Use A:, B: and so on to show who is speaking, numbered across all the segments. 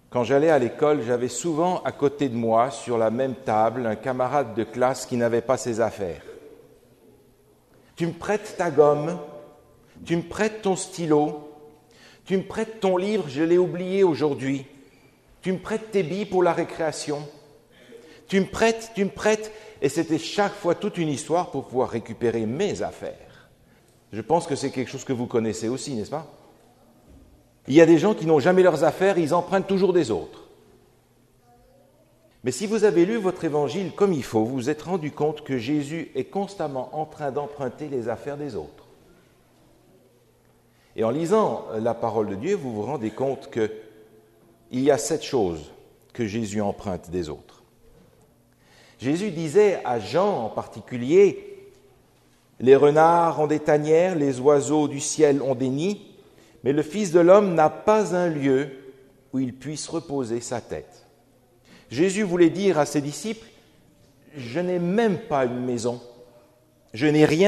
A: Quand j'allais à l'école, j'avais souvent à côté de moi, sur la même table, un camarade de classe qui n'avait pas ses affaires. Tu me prêtes ta gomme, tu me prêtes ton stylo, tu me prêtes ton livre, je l'ai oublié aujourd'hui. Tu me prêtes tes billes pour la récréation. Tu me prêtes, et c'était chaque fois toute une histoire pour pouvoir récupérer mes affaires. Je pense que c'est quelque chose que vous connaissez aussi, n'est-ce pas? Il y a des gens qui n'ont jamais leurs affaires, ils empruntent toujours des autres. Mais si vous avez lu votre évangile comme il faut, vous vous êtes rendu compte que Jésus est constamment en train d'emprunter les affaires des autres. Et en lisant la parole de Dieu, vous vous rendez compte qu'il y a 7 choses que Jésus emprunte des autres. Jésus disait à Jean en particulier, « Les renards ont des tanières, les oiseaux du ciel ont des nids, mais le Fils de l'homme n'a pas un lieu où il puisse reposer sa tête. » Jésus voulait dire à ses disciples, « Je n'ai même pas une maison, je n'ai rien. »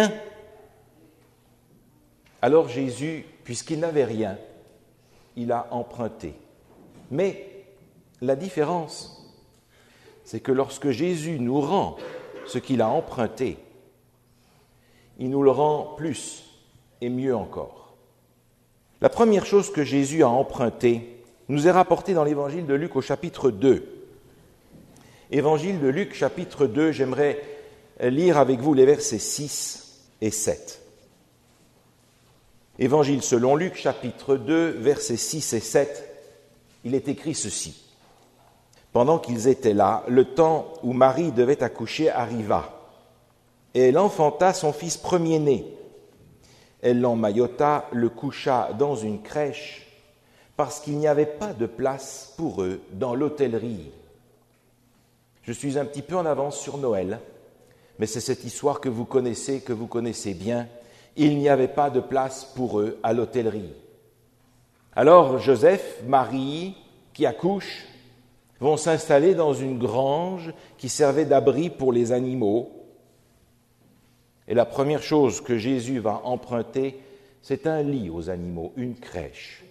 A: Alors Jésus, puisqu'il n'avait rien, il a emprunté. Mais la différence, c'est que lorsque Jésus nous rend ce qu'il a emprunté, il nous le rend plus et mieux encore. La première chose que Jésus a empruntée nous est rapportée dans l'évangile de Luc au chapitre 2. Évangile de Luc, chapitre 2, j'aimerais lire avec vous les versets 6 et 7. Évangile selon Luc, chapitre 2, versets 6 et 7, il est écrit ceci. Pendant qu'ils étaient là, le temps où Marie devait accoucher arriva, et elle enfanta son fils premier-né. Elle l'emmaillota, le coucha dans une crèche, parce qu'il n'y avait pas de place pour eux dans l'hôtellerie. Je suis un petit peu en avance sur Noël, mais c'est cette histoire que vous connaissez bien. Il n'y avait pas de place pour eux à l'hôtellerie. Alors Joseph, Marie, qui accouchent, vont s'installer dans une grange qui servait d'abri pour les animaux. Et la première chose que Jésus va emprunter, c'est un lit aux animaux, une crèche.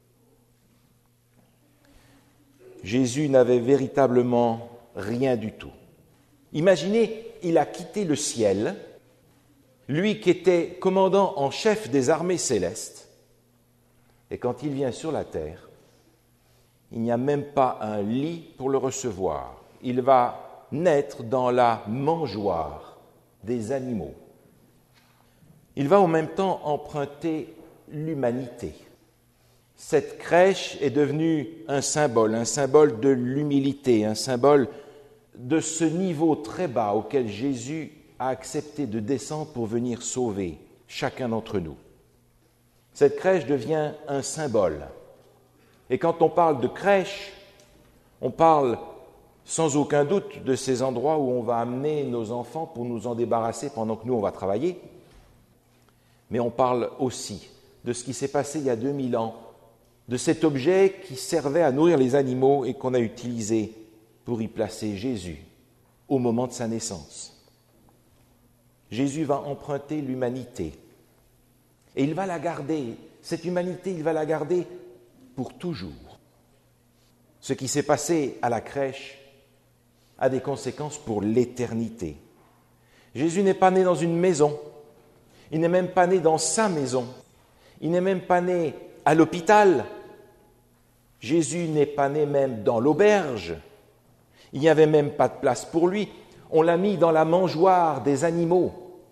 A: Jésus n'avait véritablement rien du tout. Imaginez, il a quitté le ciel, lui qui était commandant en chef des armées célestes, et quand il vient sur la terre, il n'y a même pas un lit pour le recevoir. Il va naître dans la mangeoire des animaux. Il va en même temps emprunter l'humanité. Cette crèche est devenue un symbole de l'humilité, un symbole de ce niveau très bas auquel Jésus a accepté de descendre pour venir sauver chacun d'entre nous. Cette crèche devient un symbole. Et quand on parle de crèche, on parle sans aucun doute de ces endroits où on va amener nos enfants pour nous en débarrasser pendant que nous, on va travailler. Mais on parle aussi de ce qui s'est passé il y a 2000 ans, de cet objet qui servait à nourrir les animaux et qu'on a utilisé pour y placer Jésus au moment de sa naissance. Jésus va emprunter l'humanité et il va la garder. Cette humanité, il va la garder pour toujours. Ce qui s'est passé à la crèche a des conséquences pour l'éternité. Jésus n'est pas né dans une maison. Il n'est même pas né dans sa maison. Il n'est même pas né à l'hôpital. Jésus n'est pas né même dans l'auberge. Il n'y avait même pas de place pour lui. On l'a mis dans la mangeoire des animaux.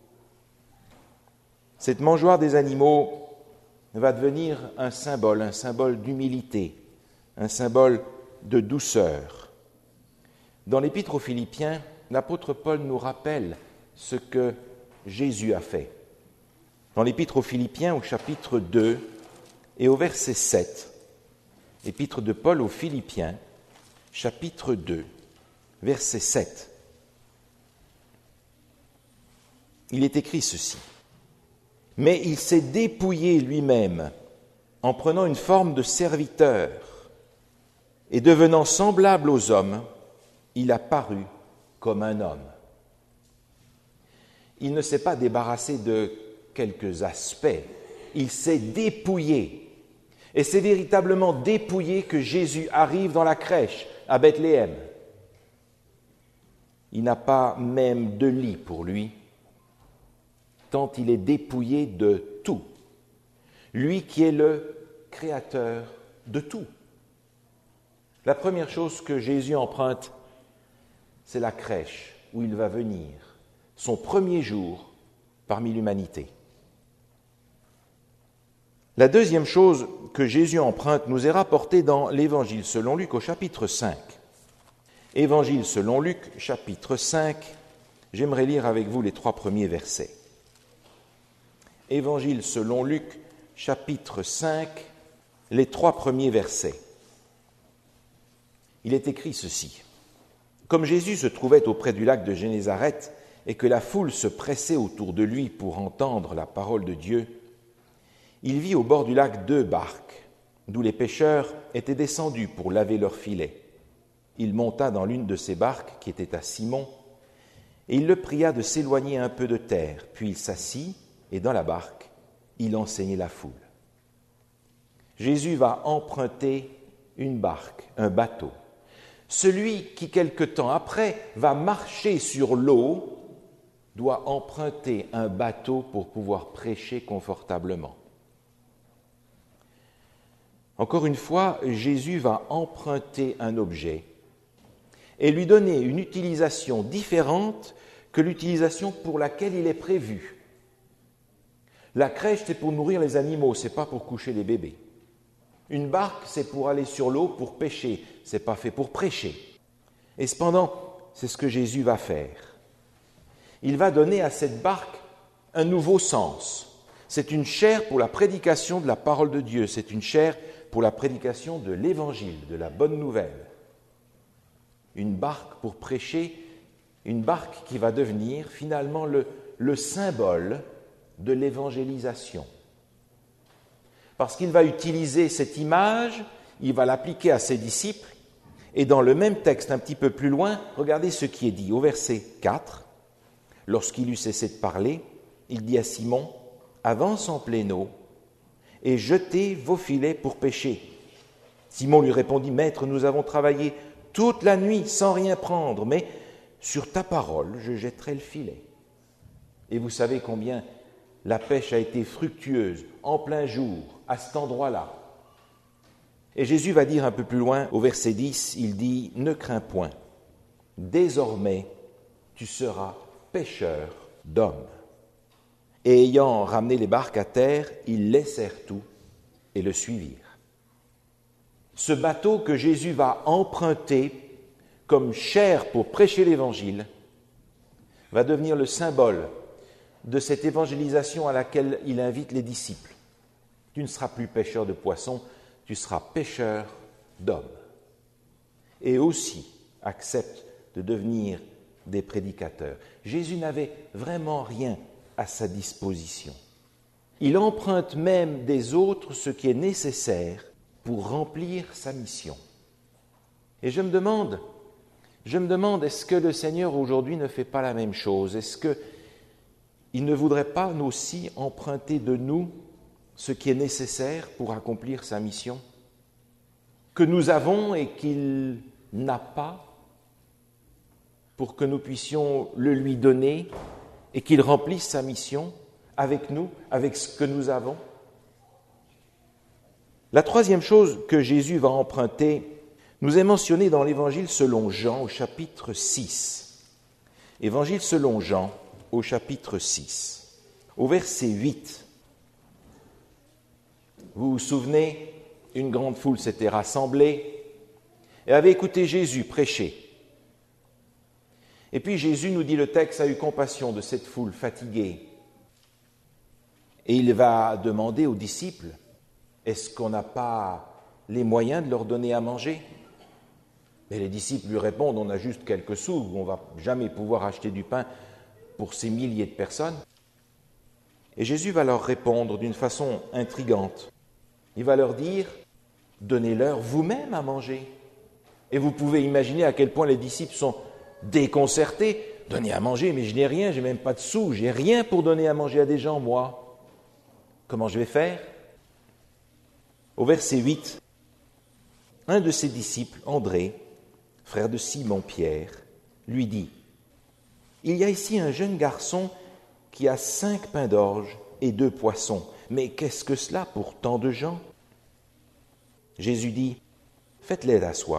A: Cette mangeoire des animaux va devenir un symbole d'humilité, un symbole de douceur. Dans l'Épître aux Philippiens, l'apôtre Paul nous rappelle ce que Jésus a fait. Dans l'Épître aux Philippiens, au chapitre 2 et au verset 7, Épître de Paul aux Philippiens, chapitre 2, verset 7, il est écrit ceci. « Mais il s'est dépouillé lui-même en prenant une forme de serviteur et devenant semblable aux hommes, il a paru comme un homme. » Il ne s'est pas débarrassé de quelques aspects, il s'est dépouillé. Et c'est véritablement dépouillé que Jésus arrive dans la crèche à Bethléem. Il n'a pas même de lit pour lui, tant il est dépouillé de tout. Lui qui est le créateur de tout. La première chose que Jésus emprunte, c'est la crèche où il va venir, son premier jour parmi l'humanité. La deuxième chose que Jésus emprunte nous est rapportée dans l'Évangile selon Luc au chapitre 5. Évangile selon Luc, chapitre 5, j'aimerais lire avec vous les 3 premiers versets. Évangile selon Luc, chapitre 5, les 3 premiers versets. Il est écrit ceci. Comme Jésus se trouvait auprès du lac de Génézareth et que la foule se pressait autour de lui pour entendre la parole de Dieu, il vit au bord du lac 2 barques, d'où les pêcheurs étaient descendus pour laver leurs filets. Il monta dans l'une de ces barques qui était à Simon, et il le pria de s'éloigner un peu de terre. Puis il s'assit, et dans la barque, il enseignait la foule. Jésus va emprunter une barque, un bateau. Celui qui, quelque temps après, va marcher sur l'eau, doit emprunter un bateau pour pouvoir prêcher confortablement. Encore une fois, Jésus va emprunter un objet et lui donner une utilisation différente que l'utilisation pour laquelle il est prévu. La crèche, c'est pour nourrir les animaux, ce n'est pas pour coucher les bébés. Une barque, c'est pour aller sur l'eau, pour pêcher, ce n'est pas fait pour prêcher. Et cependant, c'est ce que Jésus va faire. Il va donner à cette barque un nouveau sens. C'est une chaire pour la prédication de la parole de Dieu, c'est une chaire pour la prédication de l'Évangile, de la bonne nouvelle. Une barque pour prêcher, une barque qui va devenir finalement le symbole de l'évangélisation. Parce qu'il va utiliser cette image, il va l'appliquer à ses disciples, et dans le même texte, un petit peu plus loin, regardez ce qui est dit au verset 4. Lorsqu'il eut cessé de parler, il dit à Simon, « Avance en pleine eau et jetez vos filets pour pêcher. » Simon lui répondit, « Maître, nous avons travaillé toute la nuit sans rien prendre, mais sur ta parole, je jetterai le filet. » Et vous savez combien la pêche a été fructueuse, en plein jour, à cet endroit-là. Et Jésus va dire un peu plus loin, au verset 10, il dit, « Ne crains point, désormais tu seras pêcheur d'hommes. » Et ayant ramené les barques à terre, ils laissèrent tout et le suivirent. Ce bateau que Jésus va emprunter comme chair pour prêcher l'Évangile va devenir le symbole de cette évangélisation à laquelle il invite les disciples. Tu ne seras plus pêcheur de poissons, tu seras pêcheur d'hommes. Et aussi accepte de devenir des prédicateurs. Jésus n'avait vraiment rien à sa disposition. Il emprunte même des autres ce qui est nécessaire pour remplir sa mission. Et je me demande, est-ce que le Seigneur aujourd'hui ne fait pas la même chose? Est-ce qu'il ne voudrait pas nous aussi emprunter de nous ce qui est nécessaire pour accomplir sa mission? Que nous avons et qu'il n'a pas, pour que nous puissions le lui donner et qu'il remplisse sa mission avec nous, avec ce que nous avons. La troisième chose que Jésus va emprunter nous est mentionnée dans l'Évangile selon Jean au chapitre 6. Évangile selon Jean au chapitre 6, au verset 8. Vous vous souvenez, une grande foule s'était rassemblée et avait écouté Jésus prêcher. Et puis Jésus, nous dit le texte, a eu compassion de cette foule fatiguée. Et il va demander aux disciples, est-ce qu'on n'a pas les moyens de leur donner à manger? Et les disciples lui répondent, on a juste quelques sous, on ne va jamais pouvoir acheter du pain pour ces milliers de personnes. Et Jésus va leur répondre d'une façon intrigante. Il va leur dire, donnez-leur vous-même à manger. Et vous pouvez imaginer à quel point les disciples sont déconcertés. Donner à manger, mais je n'ai rien, je n'ai même pas de sous, j'ai rien pour donner à manger à des gens, moi. Comment je vais faire? Au verset 8, un de ses disciples, André, frère de Simon-Pierre, lui dit « Il y a ici un jeune garçon qui a 5 pains d'orge et 2 poissons. Mais qu'est-ce que cela pour tant de gens ?» Jésus dit « Faites-les asseoir. »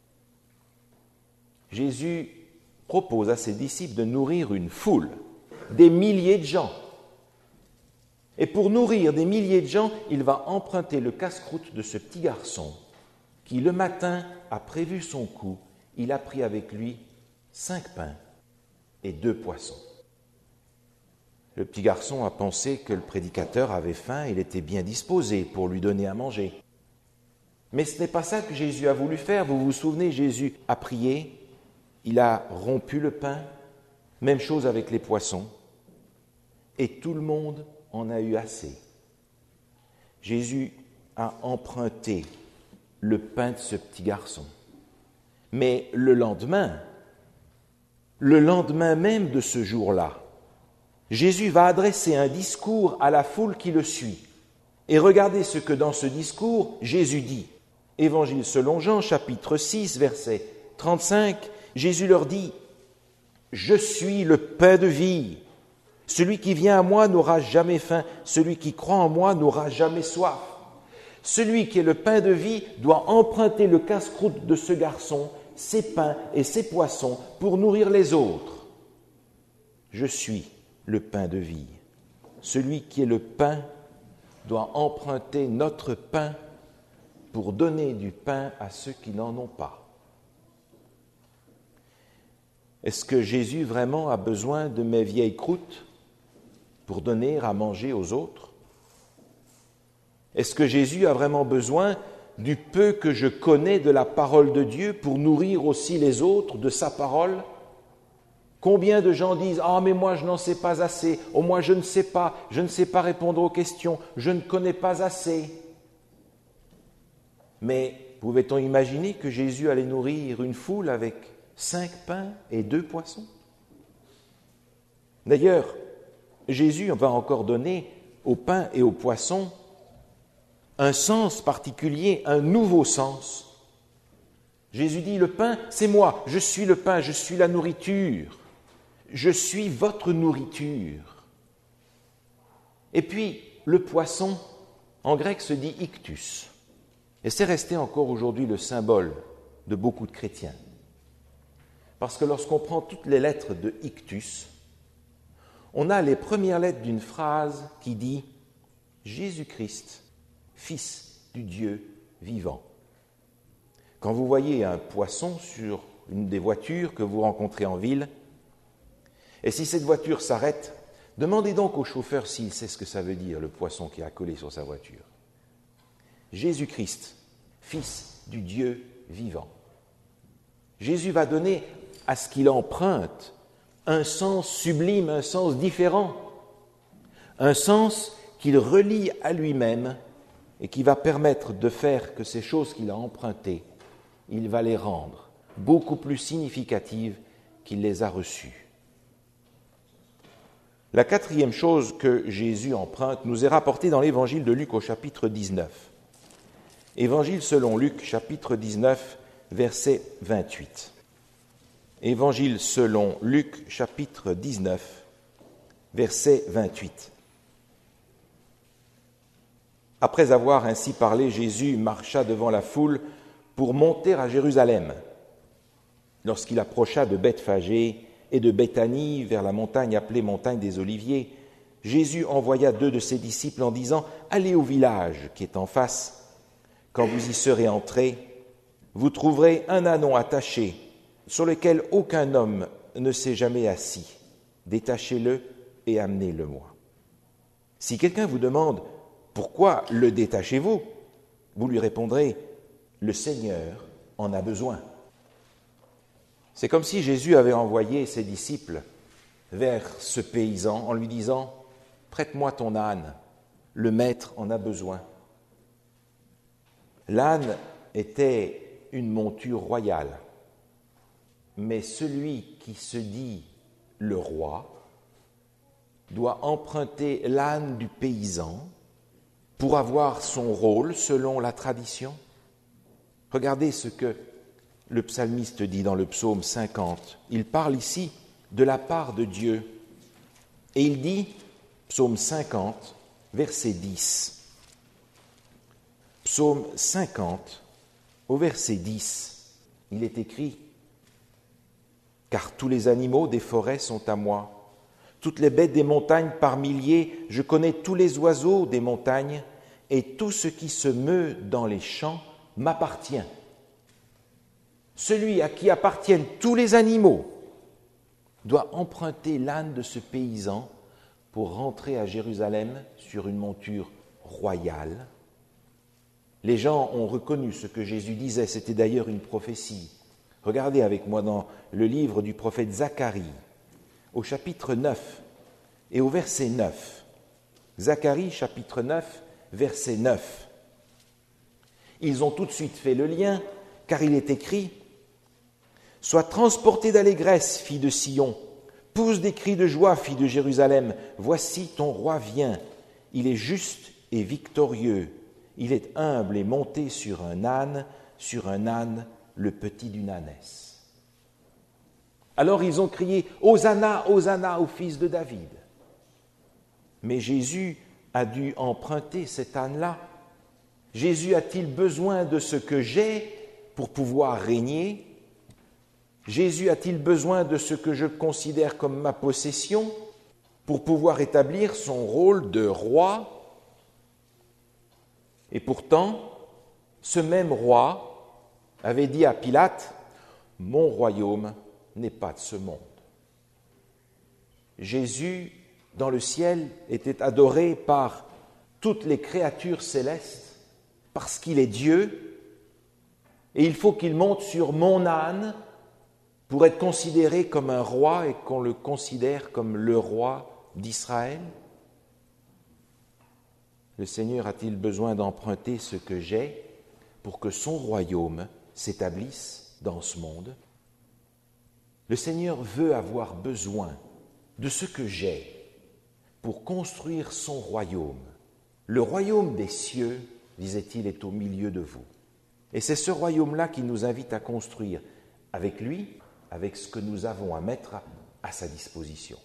A: Jésus propose à ses disciples de nourrir une foule, des milliers de gens. Et pour nourrir des milliers de gens, il va emprunter le casse-croûte de ce petit garçon qui, le matin, a prévu son coup. Il a pris avec lui 5 pains et 2 poissons. Le petit garçon a pensé que le prédicateur avait faim, il était bien disposé pour lui donner à manger. Mais ce n'est pas ça que Jésus a voulu faire. Vous vous souvenez, Jésus a prié, il a rompu le pain, même chose avec les poissons, et tout le monde en a eu assez. Jésus a emprunté le pain de ce petit garçon. Mais le lendemain même de ce jour-là, Jésus va adresser un discours à la foule qui le suit. Et regardez ce que dans ce discours, Jésus dit. Évangile selon Jean, chapitre 6, verset 35, Jésus leur dit « Je suis le pain de vie. Celui qui vient à moi n'aura jamais faim. Celui qui croit en moi n'aura jamais soif. » Celui qui est le pain de vie doit emprunter le casse-croûte de ce garçon, ses pains et ses poissons pour nourrir les autres. Je suis le pain de vie. Celui qui est le pain doit emprunter notre pain pour donner du pain à ceux qui n'en ont pas. Est-ce que Jésus vraiment a besoin de mes vieilles croûtes pour donner à manger aux autres? Est-ce que Jésus a vraiment besoin du peu que je connais de la parole de Dieu pour nourrir aussi les autres de sa parole? Combien de gens disent « Ah, mais moi je n'en sais pas assez, oh moi je ne sais pas répondre aux questions, je ne connais pas assez. » Mais pouvait-on imaginer que Jésus allait nourrir une foule avec 5 pains et 2 poissons? D'ailleurs, Jésus va encore donner au pain et aux poissons un sens particulier, un nouveau sens. Jésus dit, le pain, c'est moi, je suis le pain, je suis la nourriture, je suis votre nourriture. Et puis, le poisson, en grec, se dit ictus. Et c'est resté encore aujourd'hui le symbole de beaucoup de chrétiens. Parce que lorsqu'on prend toutes les lettres de ictus, on a les premières lettres d'une phrase qui dit « Jésus-Christ, Fils du Dieu vivant ». Quand vous voyez un poisson sur une des voitures que vous rencontrez en ville, et si cette voiture s'arrête, demandez donc au chauffeur s'il sait ce que ça veut dire, le poisson qui a collé sur sa voiture. Jésus-Christ, Fils du Dieu vivant. Jésus va donner à ce qu'il emprunte un sens sublime, un sens différent, un sens qu'il relie à lui-même et qui va permettre de faire que ces choses qu'il a empruntées, il va les rendre beaucoup plus significatives qu'il les a reçues. La quatrième chose que Jésus emprunte nous est rapportée dans l'évangile de Luc au chapitre 19. Évangile selon Luc, chapitre 19, verset 28. Évangile selon Luc, chapitre 19, verset 28. Après avoir ainsi parlé, Jésus marcha devant la foule pour monter à Jérusalem. Lorsqu'il approcha de Bethphagée et de Béthanie, vers la montagne appelée montagne des Oliviers, Jésus envoya 2 de ses disciples en disant « Allez au village qui est en face. Quand vous y serez entrés, vous trouverez un ânon attaché, sur lequel aucun homme ne s'est jamais assis. Détachez-le et amenez-le-moi. Si quelqu'un vous demande « Pourquoi le détachez-vous » vous lui répondrez « Le Seigneur en a besoin ». C'est comme si Jésus avait envoyé ses disciples vers ce paysan en lui disant « Prête-moi ton âne, le maître en a besoin ». L'âne était une monture royale, mais celui qui se dit le roi doit emprunter l'âne du paysan pour avoir son rôle selon la tradition? Regardez ce que le psalmiste dit dans le psaume 50. Il parle ici de la part de Dieu. Et il dit, psaume 50, verset 10. Psaume 50, au verset 10, il est écrit « Car tous les animaux des forêts sont à moi, toutes les bêtes des montagnes par milliers, je connais tous les oiseaux des montagnes, et tout ce qui se meut dans les champs m'appartient. » Celui à qui appartiennent tous les animaux doit emprunter l'âne de ce paysan pour rentrer à Jérusalem sur une monture royale. Les gens ont reconnu ce que Jésus disait, c'était d'ailleurs une prophétie. Regardez avec moi dans le livre du prophète Zacharie, au chapitre 9 et au verset 9. Zacharie, chapitre 9, verset 9. Ils ont tout de suite fait le lien, car il est écrit « Sois transportée d'allégresse, fille de Sion, pousse des cris de joie, fille de Jérusalem. Voici ton roi vient, il est juste et victorieux. Il est humble et monté sur un âne, le petit d'une ânesse. » Alors ils ont crié « Hosanna, Hosanna au fils de David !» Mais Jésus a dû emprunter cet âne-là. Jésus a-t-il besoin de ce que j'ai pour pouvoir régner? Jésus a-t-il besoin de ce que je considère comme ma possession pour pouvoir établir son rôle de roi? Et pourtant, ce même roi avait dit à Pilate « Mon royaume n'est pas de ce monde. » Jésus, dans le ciel, était adoré par toutes les créatures célestes parce qu'il est Dieu, et il faut qu'il monte sur mon âne pour être considéré comme un roi et qu'on le considère comme le roi d'Israël. Le Seigneur a-t-il besoin d'emprunter ce que j'ai pour que son royaume s'établisse dans ce monde? Le Seigneur veut avoir besoin de ce que j'ai pour construire son royaume. Le royaume des cieux, disait-il, est au milieu de vous. Et c'est ce royaume-là qui nous invite à construire avec lui, avec ce que nous avons à mettre à sa disposition.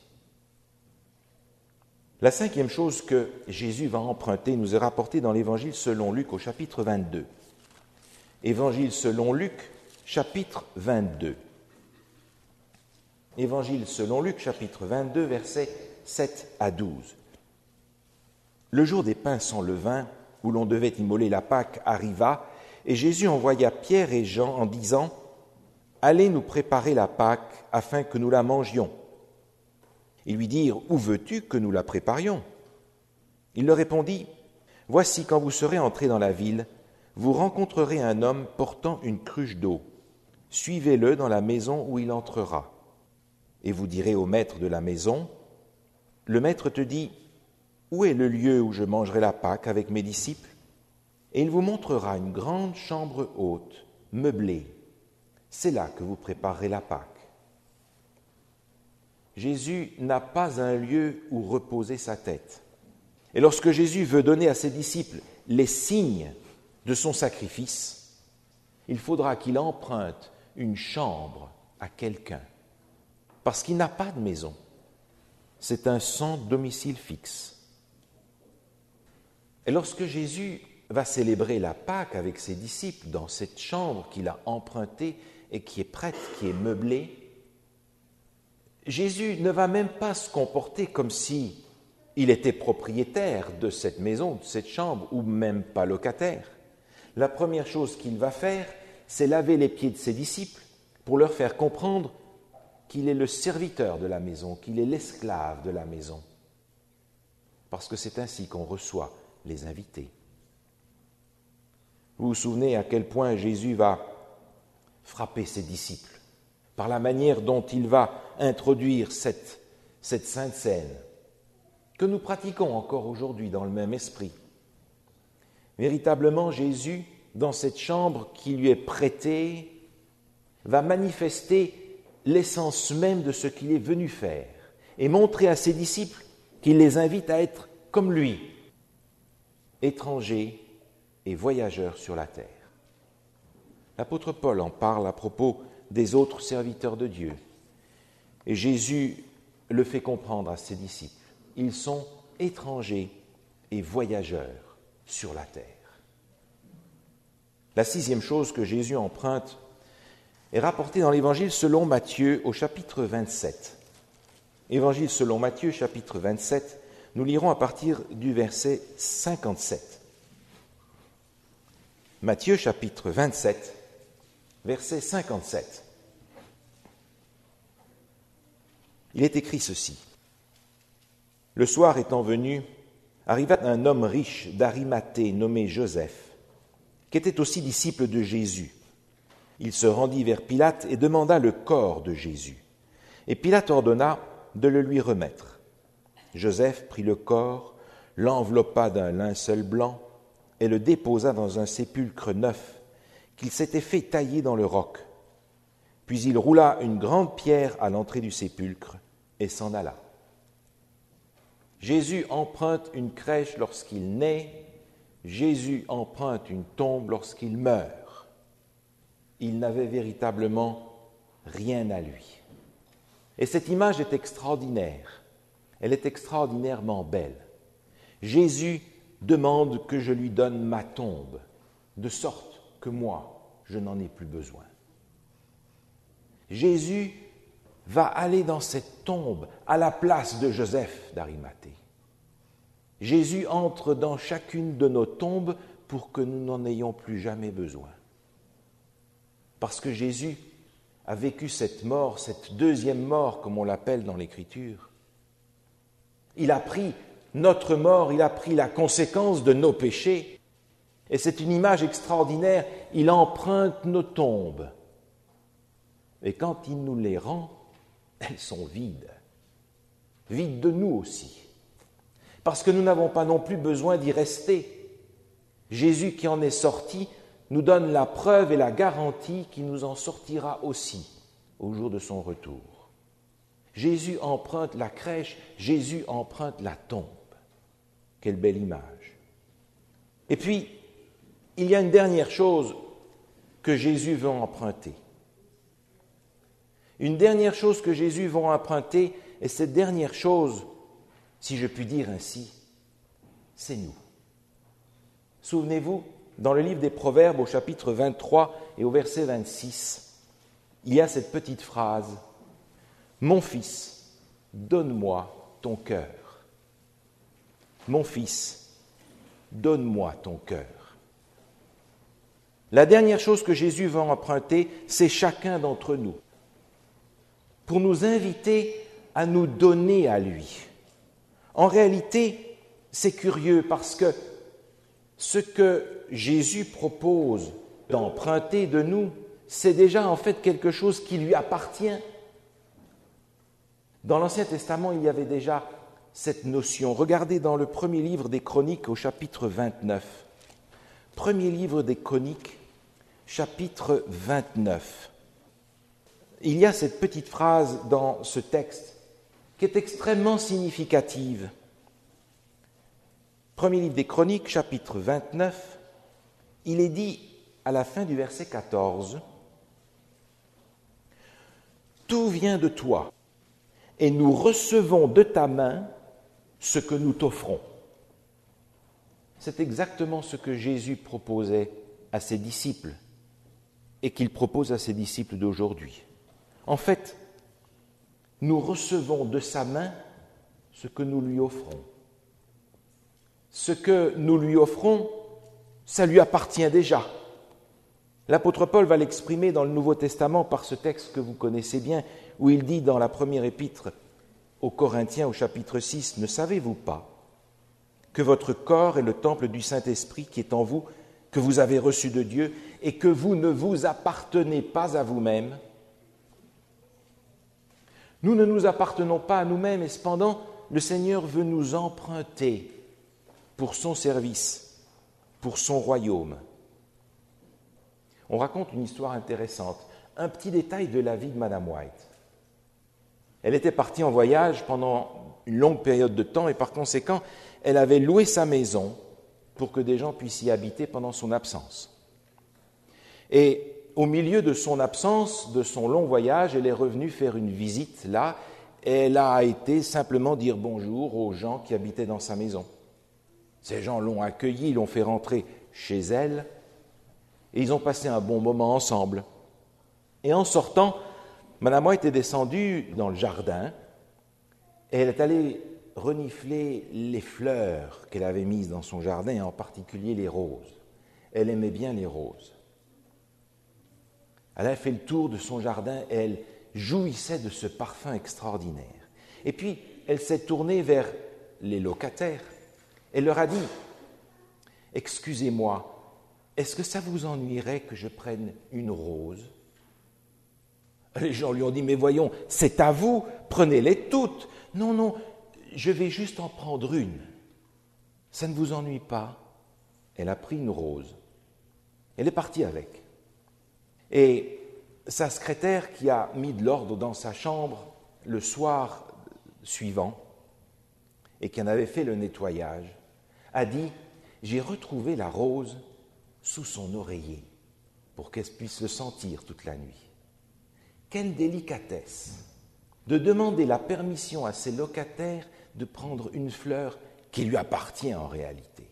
A: La cinquième chose que Jésus va emprunter nous est rapportée dans l'Évangile selon Luc au chapitre 22. Évangile selon Luc, chapitre 22. Évangile selon Luc, chapitre 22, versets 7 à 12. Le jour des pains sans levain, où l'on devait immoler la Pâque, arriva, et Jésus envoya Pierre et Jean en disant « Allez nous préparer la Pâque, afin que nous la mangions. » Ils lui dirent « Où veux-tu que nous la préparions ?» Il leur répondit « Voici, quand vous serez entrés dans la ville, vous rencontrerez un homme portant une cruche d'eau. Suivez-le dans la maison où il entrera. Et vous direz au maître de la maison, « Le maître te dit, où est le lieu où je mangerai la Pâque avec mes disciples ? Et il vous montrera une grande chambre haute, meublée. C'est là que vous préparerez la Pâque. » Jésus n'a pas un lieu où reposer sa tête. Et lorsque Jésus veut donner à ses disciples les signes de son sacrifice, il faudra qu'il emprunte une chambre à quelqu'un, parce qu'il n'a pas de maison. C'est un sans domicile fixe. Et lorsque Jésus va célébrer la Pâque avec ses disciples dans cette chambre qu'il a empruntée et qui est prête, qui est meublée, Jésus ne va même pas se comporter comme si il était propriétaire de cette maison, de cette chambre, ou même pas locataire. La première chose qu'il va faire, c'est laver les pieds de ses disciples pour leur faire comprendre qu'il est le serviteur de la maison, qu'il est l'esclave de la maison. Parce que c'est ainsi qu'on reçoit les invités. Vous vous souvenez à quel point Jésus va frapper ses disciples par la manière dont il va introduire cette sainte scène que nous pratiquons encore aujourd'hui dans le même esprit. Véritablement, Jésus, dans cette chambre qui lui est prêtée, va manifester l'essence même de ce qu'il est venu faire et montrer à ses disciples qu'il les invite à être comme lui. étrangers et voyageurs sur la terre. L'apôtre Paul en parle à propos des autres serviteurs de Dieu. Et Jésus le fait comprendre à ses disciples. Ils sont étrangers et voyageurs sur la terre. La sixième chose que Jésus emprunte est rapportée dans l'Évangile selon Matthieu au chapitre 27. Évangile selon Matthieu, chapitre 27, nous lirons à partir du verset 57. Matthieu, chapitre 27, verset 57. Il est écrit ceci. Le soir étant venu, arriva un homme riche d'Arimathée nommé Joseph, qui était aussi disciple de Jésus. Il se rendit vers Pilate et demanda le corps de Jésus. Et Pilate ordonna de le lui remettre. Joseph prit le corps, l'enveloppa d'un linceul blanc et le déposa dans un sépulcre neuf qu'il s'était fait tailler dans le roc. Puis il roula une grande pierre à l'entrée du sépulcre et s'en alla. Jésus emprunte une crèche lorsqu'il naît, Jésus emprunte une tombe lorsqu'il meurt. Il n'avait véritablement rien à lui. Et cette image est extraordinaire. Elle est extraordinairement belle. Jésus demande que je lui donne ma tombe, de sorte que moi, je n'en ai plus besoin. Jésus va aller dans cette tombe à la place de Joseph d'Arimathée. Jésus entre dans chacune de nos tombes pour que nous n'en ayons plus jamais besoin. Parce que Jésus a vécu cette mort, cette deuxième mort, comme on l'appelle dans l'Écriture. Il a pris notre mort, il a pris la conséquence de nos péchés. Et c'est une image extraordinaire, il emprunte nos tombes. Et quand il nous les rend, elles sont vides. Vides de nous aussi. Parce que nous n'avons pas non plus besoin d'y rester. Jésus qui en est sorti nous donne la preuve et la garantie qu'il nous en sortira aussi au jour de son retour. Jésus emprunte la crèche, Jésus emprunte la tombe. Quelle belle image. Et puis, il y a une dernière chose que Jésus veut emprunter. Une dernière chose que Jésus va emprunter, et cette dernière chose, si je puis dire ainsi, c'est nous. Souvenez-vous, dans le livre des Proverbes, au chapitre 23 et au verset 26, il y a cette petite phrase « Mon fils, donne-moi ton cœur. Mon fils, donne-moi ton cœur. » La dernière chose que Jésus va emprunter, c'est chacun d'entre nous, pour nous inviter à nous donner à lui. En réalité, c'est curieux parce que ce que Jésus propose d'emprunter de nous, c'est déjà en fait quelque chose qui lui appartient. Dans l'Ancien Testament, il y avait déjà cette notion. Regardez dans le premier livre des Chroniques au chapitre 29. Premier livre des Chroniques, chapitre 29. Il y a cette petite phrase dans ce texte qui est extrêmement significative. Premier livre des Chroniques, chapitre 29, il est dit à la fin du verset 14, « Tout vient de toi, et nous recevons de ta main ce que nous t'offrons. » C'est exactement ce que Jésus proposait à ses disciples et qu'il propose à ses disciples d'aujourd'hui. En fait, nous recevons de sa main ce que nous lui offrons. Ce que nous lui offrons, ça lui appartient déjà. L'apôtre Paul va l'exprimer dans le Nouveau Testament par ce texte que vous connaissez bien, où il dit dans la première épître aux Corinthiens au chapitre 6, « Ne savez-vous pas que votre corps est le temple du Saint-Esprit qui est en vous, que vous avez reçu de Dieu, et que vous ne vous appartenez pas à vous-même » Nous ne nous appartenons pas à nous-mêmes et cependant, le Seigneur veut nous emprunter pour son service, pour son royaume. On raconte une histoire intéressante, un petit détail de la vie de Madame White. Elle était partie en voyage pendant une longue période de temps et par conséquent, elle avait loué sa maison pour que des gens puissent y habiter pendant son absence. Et au milieu de son absence, de son long voyage, elle est revenue faire une visite là. Elle a été simplement dire bonjour aux gens qui habitaient dans sa maison. Ces gens l'ont accueillie, l'ont fait rentrer chez elle, et ils ont passé un bon moment ensemble. Et en sortant, Madame White est descendue dans le jardin, et elle est allée renifler les fleurs qu'elle avait mises dans son jardin, et en particulier les roses. Elle aimait bien les roses. Elle a fait le tour de son jardin et elle jouissait de ce parfum extraordinaire. Et puis, elle s'est tournée vers les locataires. Elle leur a dit « Excusez-moi, est-ce que ça vous ennuierait que je prenne une rose ?» Les gens lui ont dit « Mais voyons, c'est à vous, prenez-les toutes. »« Non, non, je vais juste en prendre une. Ça ne vous ennuie pas ?» Elle a pris une rose. Elle est partie avec. Et sa secrétaire, qui a mis de l'ordre dans sa chambre le soir suivant et qui en avait fait le nettoyage, a dit « J'ai retrouvé la rose sous son oreiller pour qu'elle puisse le sentir toute la nuit. » Quelle délicatesse de demander la permission à ses locataires de prendre une fleur qui lui appartient en réalité.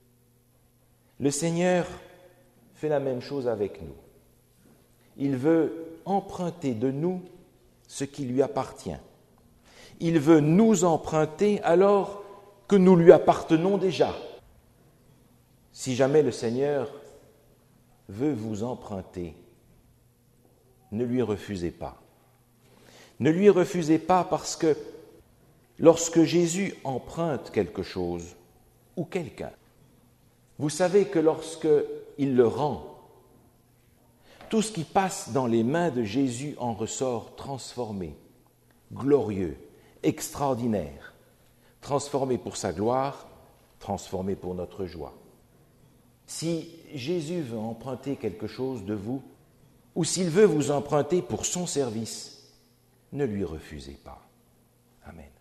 A: Le Seigneur fait la même chose avec nous. Il veut emprunter de nous ce qui lui appartient. Il veut nous emprunter alors que nous lui appartenons déjà. Si jamais le Seigneur veut vous emprunter, ne lui refusez pas. Ne lui refusez pas parce que lorsque Jésus emprunte quelque chose ou quelqu'un, vous savez que lorsqu'il le rend, tout ce qui passe dans les mains de Jésus en ressort transformé, glorieux, extraordinaire, transformé pour sa gloire, transformé pour notre joie. Si Jésus veut emprunter quelque chose de vous, ou s'il veut vous emprunter pour son service, ne lui refusez pas. Amen.